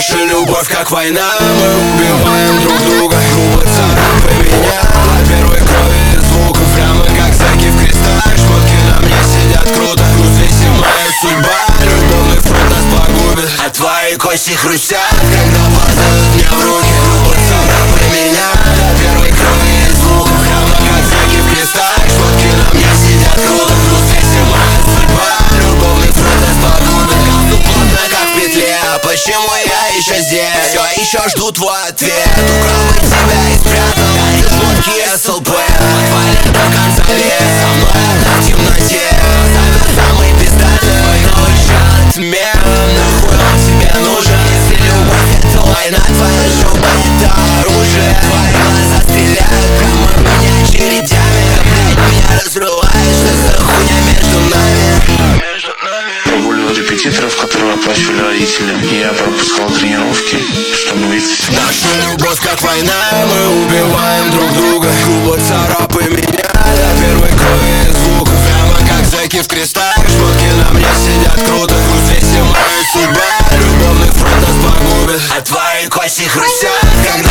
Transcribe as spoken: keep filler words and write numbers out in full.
Наша любовь как война, мы убиваем друг друга. Губы царапай меня до первой крови и звука. Прямо как зэки в крестах, шмотки на мне сидят круто. Ну здесь и моя судьба, любовный фронт нас погубит. А твои кости хрустят, когда падают мне в руки. Губы царапай меня до первой крови и звука. Прямо как зэки в крестах, шмотки на мне сидят круто. Ну здесь и моя судьба, любовный фронт нас погубит. Гану плотно как в петле, а почему я еще здесь? Все еще жду твой ответ. Украл бы тебя и спрятал эти шмотки эс эл пэ. Подвале до конца лет, со мной одна в темноте. Зовет самый пиздатый, новый шанс мне. Нахуй он тебе нужен, если любовь это война. Твоя жопа это оружие. Твои глаза стреляют прямо в меня чередями. Блять, меня разрывает, что за хуйня между нами? Прогуливал репетиторов, которые оплачивали родители. И я пропускал тренировки, чтобы выйти. Наша любовь как война, мы убиваем друг друга. Губы царапай меня до первой крови и звука. Прямо как зэки в крестах, шмотки на мне сидят круто. Ну здесь и моя судьба, любовный фронт нас погубит. А твои кости хрустят, когда